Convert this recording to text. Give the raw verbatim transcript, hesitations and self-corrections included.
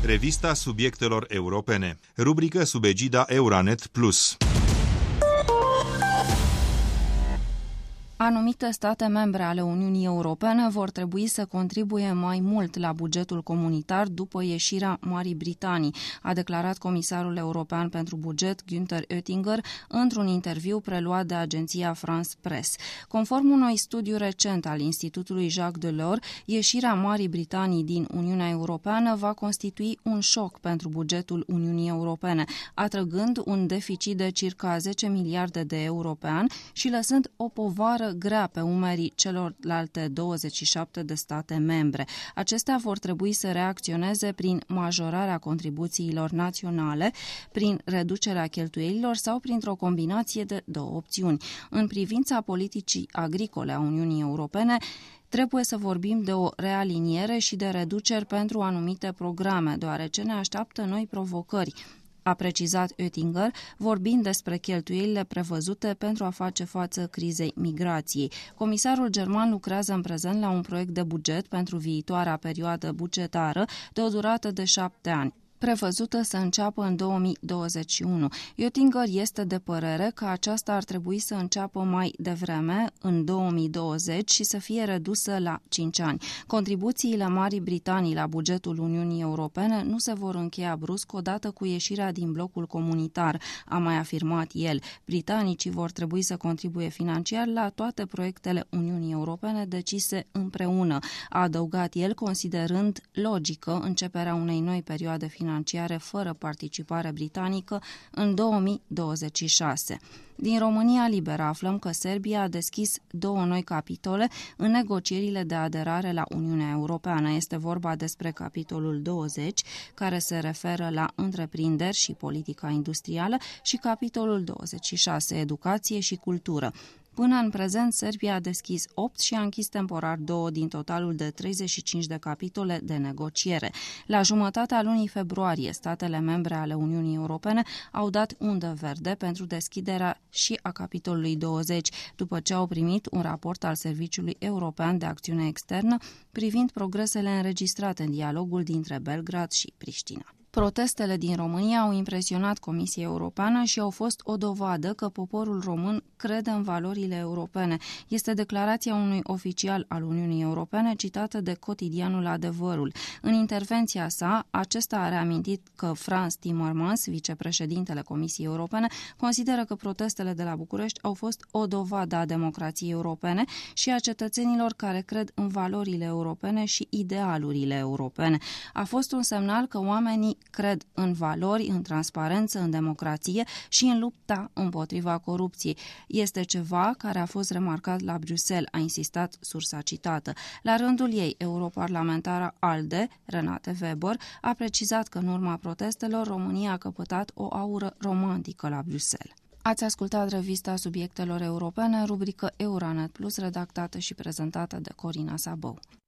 Revista subiectelor europene. Rubrică sub egida Euranet Plus. Anumite state membre ale Uniunii Europene vor trebui să contribuie mai mult la bugetul comunitar după ieșirea Marii Britanii, a declarat comisarul european pentru buget Günther Oettinger într-un interviu preluat de agenția France Press. Conform unui studiu recent al Institutului Jacques Delors, ieșirea Marii Britanii din Uniunea Europeană va constitui un șoc pentru bugetul Uniunii Europene, atrăgând un deficit de circa zece miliarde de euro pe an și lăsând o povară grea pe umerii celorlalte douăzeci și șapte de state membre. Acestea vor trebui să reacționeze prin majorarea contribuțiilor naționale, prin reducerea cheltuielilor sau printr-o combinație de două opțiuni. În privința politicii agricole a Uniunii Europene, trebuie să vorbim de o realiniere și de reduceri pentru anumite programe, deoarece ne așteaptă noi provocări, a precizat Oettinger, vorbind despre cheltuielile prevăzute pentru a face față crizei migrației. Comisarul german lucrează în prezent la un proiect de buget pentru viitoarea perioadă bugetară de o durată de șapte ani, prevăzută să înceapă în două mii douăzeci și unu. Oettinger este de părere că aceasta ar trebui să înceapă mai devreme, în două mii douăzeci, și să fie redusă la cinci ani. Contribuțiile Marii Britanii la bugetul Uniunii Europene nu se vor încheia brusc odată cu ieșirea din blocul comunitar, a mai afirmat el. Britanicii vor trebui să contribuie financiar la toate proiectele Uniunii Europene decise împreună, a adăugat el, considerând logică începerea unei noi perioade financiare financiare fără participare britanică în două mii douăzeci și șase. Din România Liberă aflăm că Serbia a deschis două noi capitole în negocierile de aderare la Uniunea Europeană. Este vorba despre capitolul douăzeci, care se referă la întreprinderi și politica industrială, și capitolul douăzeci și șase, educație și cultură. Până în prezent, Serbia a deschis opt și a închis temporar două din totalul de treizeci și cinci de capitole de negociere. La jumătatea lunii februarie, statele membre ale Uniunii Europene au dat undă verde pentru deschiderea și a capitolului douăzeci, după ce au primit un raport al Serviciului European de Acțiune Externă privind progresele înregistrate în dialogul dintre Belgrad și Priștina. Protestele din România au impresionat Comisia Europeană și au fost o dovadă că poporul român crede în valorile europene. Este declarația unui oficial al Uniunii Europene citată de cotidianul Adevărul. În intervenția sa, acesta a reamintit că Frans Timmermans, vicepreședintele Comisiei Europene, consideră că protestele de la București au fost o dovadă a democrației europene și a cetățenilor care cred în valorile europene și idealurile europene. A fost un semnal că oamenii cred în valori, în transparență, în democrație și în lupta împotriva corupției. Este ceva care a fost remarcat la Bruxelles, a insistat sursa citată. La rândul ei, europarlamentara ALDE, Renate Weber, a precizat că în urma protestelor România a căpătat o aură romantică la Bruxelles. Ați ascultat revista subiectelor europene, rubrică Euranet Plus, redactată și prezentată de Corina Sabău.